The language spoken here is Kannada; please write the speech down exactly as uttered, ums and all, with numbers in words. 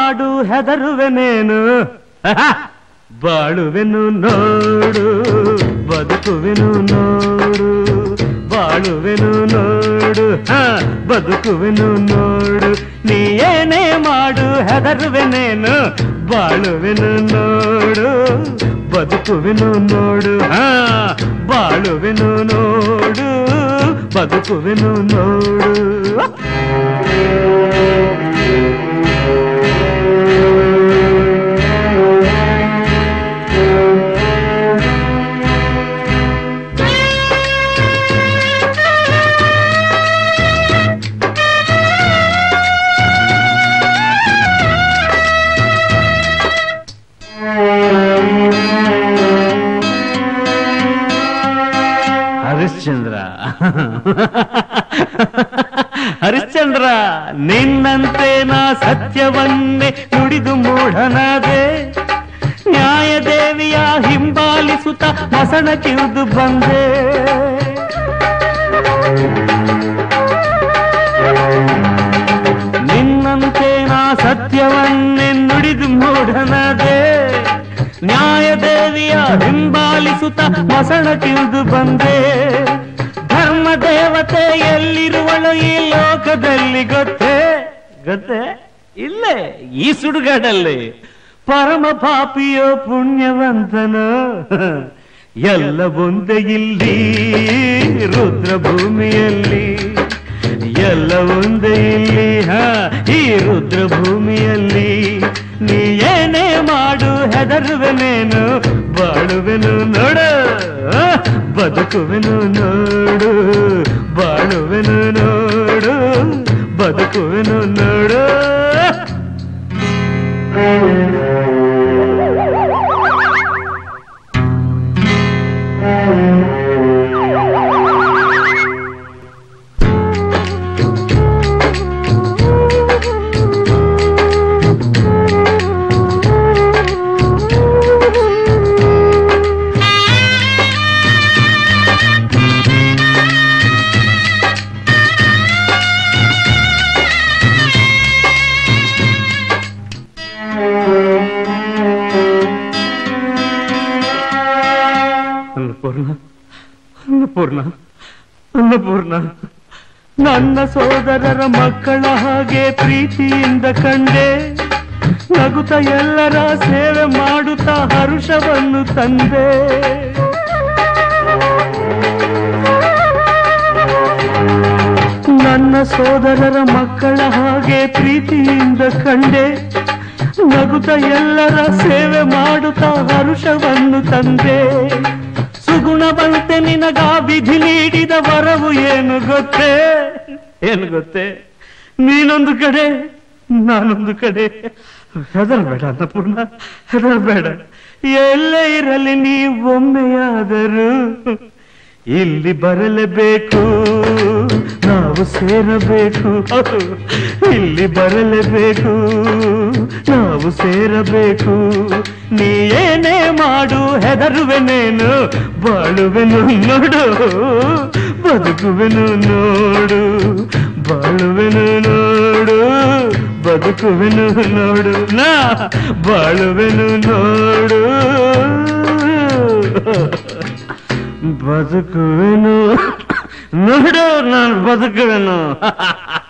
ಮಾಡು ಹೆದರುವೆನೇನು ಬಾಳುವೆನು ನೋಡು ಬದುಕುವೆನು ನೋಡು ಬಾಳುವೆನು ನೋಡು ಬದುಕುವೆನು ನೋಡು ನೀ ಏನೇ ಮಾಡು ಹೆದರುವೆನೇನು ಬಾಳುವೆನು ನೋಡು ಬದುಕುವೆನು ನೋಡು ಹಾ ಬಾಳುವೆನು ನೋಡು ಬದುಕುವೆನು ನೋಡು ಹರಿಶ್ಚಂದ್ರ ಹರಿಶ್ಚಂದ್ರ ನಿನ್ನಂತೆ ನಾ ಸತ್ಯವನ್ನೇ ನುಡಿದು ಮೂಢನಾದೆ ನ್ಯಾಯದೇವಿಯ ಹಿಂಬಾಲಿಸುತ್ತ ಮಸಣ ಕಿರಿದು ಬಂದೆ ನಿನ್ನಂತೆ ನಾ ಸತ್ಯವನ್ನೇ ನುಡಿದು ಮೂಢನಾದೆ ನ್ಯಾಯದೇವಿಯ ಹಿಂಬಾಲಿಸುತ್ತ ಮಸಣ ಕಿರಿದು ಬಂದೆ ಧರ್ಮ ದೇವತೆ ಎಲ್ಲಿರುವಳು ಈ ಲೋಕದಲ್ಲಿ ಗೊತ್ತೇ ಗೊತ್ತೇ ಇಲ್ಲೇ ಈ ಸುಡುಗಾಡಲ್ಲಿ ಪರಮ ಪಾಪಿಯೋ ಪುಣ್ಯವಂತನೋ ಎಲ್ಲ ಒಂದೇ ಇಲ್ಲಿ ರುದ್ರಭೂಮಿಯಲ್ಲಿ ಎಲ್ಲ ಒಂದೇ ಇಲ್ಲಿ ಹಾ ಈ ರುದ್ರಭೂಮಿಯಲ್ಲಿ ನೀ ಏನೇ ಮಾಡು ಹೆದರುವೆನೇನು ಬಾಳುವೆನು ನೋಡು ಬದುಕುವೆನು ನೋಡು ಬಾಳುವೆನು ನೋಡು ಬದುಕುವೆನು ನೋಡು ಅನ್ನಪೂರ್ಣ ಅನ್ನಪೂರ್ಣ ನನ್ನ ಸೋದರರ ಮಕ್ಕಳ ಹಾಗೆ ಪ್ರೀತಿಯಿಂದ ಕಂಡೆ ನಗುತ್ತ ಎಲ್ಲರ ಸೇವೆ ಮಾಡುತ್ತಾ ಹರುಷವನ್ನು ತಂದೆ ನನ್ನ ಸೋದರರ ಮಕ್ಕಳ ಹಾಗೆ ಪ್ರೀತಿಯಿಂದ ಕಂಡೆ ನಗುತ್ತ ಎಲ್ಲರ ಸೇವೆ ಮಾಡುತ್ತಾ ಹರುಷವನ್ನು ತಂದೆ ಸುಗುಣವಂತೆ ನಿನಗ ವಿಧಿ ನೀಡಿದ ವರವು ಏನು ಗೊತ್ತೇ ಏನು ಗೊತ್ತೇ ನೀನೊಂದು ಕಡೆ ನಾನೊಂದು ಕಡೆ ಹೆದರಬೇಡ ಅನ್ನಪೂರ್ಣ ಹೆದರಬೇಡ ಎಲ್ಲೇ ಇರಲಿ ನೀ ಒಮ್ಮೆಯಾದರೂ ಇಲ್ಲಿ ಬರಲೇಬೇಕು ನಾವು ಸೇರಬೇಕು ಇಲ್ಲಿ ಬರಲೇಬೇಕು ನಾವು ಸೇರಬೇಕು ನೀ ಏನೇ ಮಾಡು ಹೆದರುವೆನೇನು ಬಾಳುವೆನು ನೋಡು ಬದುಕುವೆನು ನೋಡು ಬಾಳುವೆನು ನೋಡು ಬದುಕುವೆನು ನೋಡು ನಾ ಬಾಳುವೆನು ನೋಡು ಬದುಕುವೆನು ನೋಡು ನಾನು ಬದುಕುವೆನು